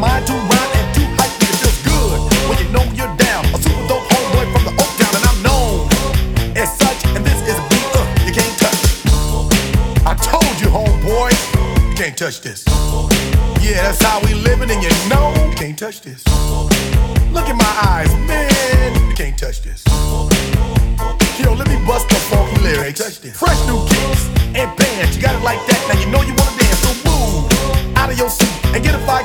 mind to rhyme and too hype, it feels good when you know you're down. A super dope homeboy from the Oak Town, and I'm known as such. And this is a beat you can't touch. I told you, homeboy, you can't touch this. Yeah, that's how we living, and you know you can't touch this. Look in my eyes, man, you can't touch this. Yo, let me bust the funky lyrics. Fresh new kicks and bands, you got it like that. Now you know you wanna dance, so move out of your seat and get a fire.